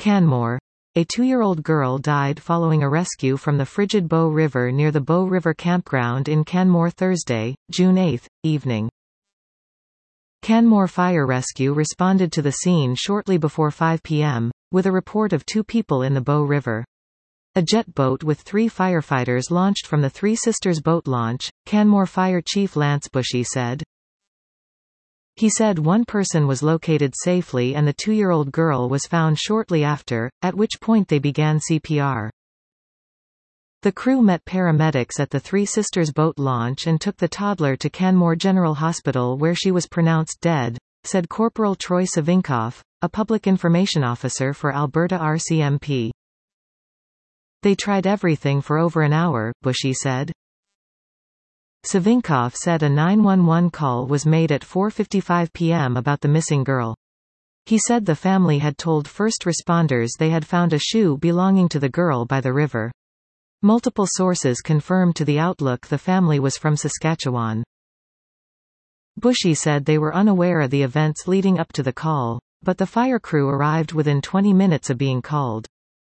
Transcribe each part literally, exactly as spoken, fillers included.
Canmore. A two-year-old girl died following a rescue from the frigid Bow River near the Bow River Campground in Canmore Thursday, June eighth, evening. Canmore Fire Rescue responded to the scene shortly before five p m, with a report of two people in the Bow River. A jet boat with three firefighters launched from the Three Sisters boat launch, Canmore Fire Chief Lance Bushy said. He said one person was located safely and the two-year-old girl was found shortly after, at which point they began C P R. The crew met paramedics at the Three Sisters boat launch and took the toddler to Canmore General Hospital where she was pronounced dead, said Corporal Troy Savinkoff, a public information officer for Alberta R C M P. They tried everything for over an hour, Bushy said. Savinkoff said a nine one one call was made at four fifty-five p m about the missing girl. He said the family had told first responders they had found a shoe belonging to the girl by the river. Multiple sources confirmed to The Outlook the family was from Saskatchewan. Bushy said they were unaware of the events leading up to the call, but the fire crew arrived within twenty minutes of being called.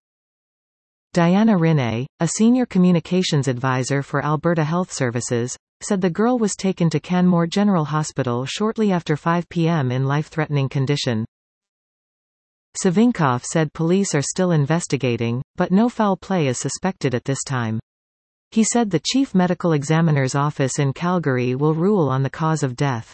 Diana Rinne, a senior communications advisor for Alberta Health Services, said the girl was taken to Canmore General Hospital shortly after five p m in life-threatening condition. Savinkoff said police are still investigating, but no foul play is suspected at this time. He said the Chief Medical Examiner's office in Calgary will rule on the cause of death.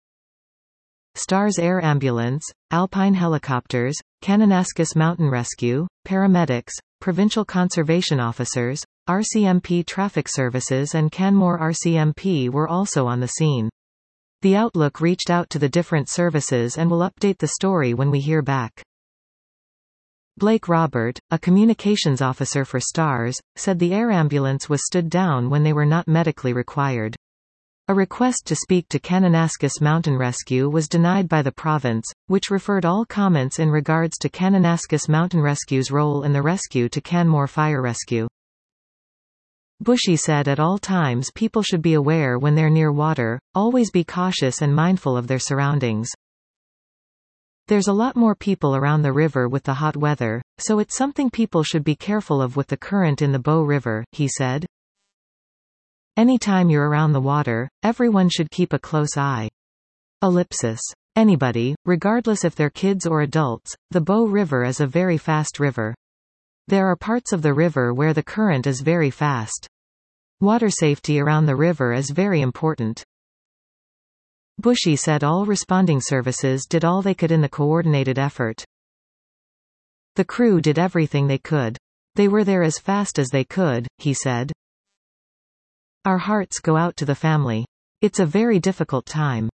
STARS Air Ambulance, Alpine Helicopters, Kananaskis Mountain Rescue, paramedics, provincial conservation officers, R C M P Traffic Services and Canmore R C M P were also on the scene. The Outlook reached out to the different services and will update the story when we hear back. Blake Robert, a communications officer for STARS, said the air ambulance was stood down when they were not medically required. A request to speak to Kananaskis Mountain Rescue was denied by the province, which referred all comments in regards to Kananaskis Mountain Rescue's role in the rescue to Canmore Fire Rescue. Bushy said at all times people should be aware when they're near water, always be cautious and mindful of their surroundings. There's a lot more people around the river with the hot weather, so it's something people should be careful of with the current in the Bow River, he said. Anytime you're around the water, everyone should keep a close eye. Ellipsis. Anybody, regardless if they're kids or adults, the Bow River is a very fast river. There are parts of the river where the current is very fast. Water safety around the river is very important. Bushy said all responding services did all they could in the coordinated effort. The crew did everything they could. They were there as fast as they could, he said. Our hearts go out to the family. It's a very difficult time.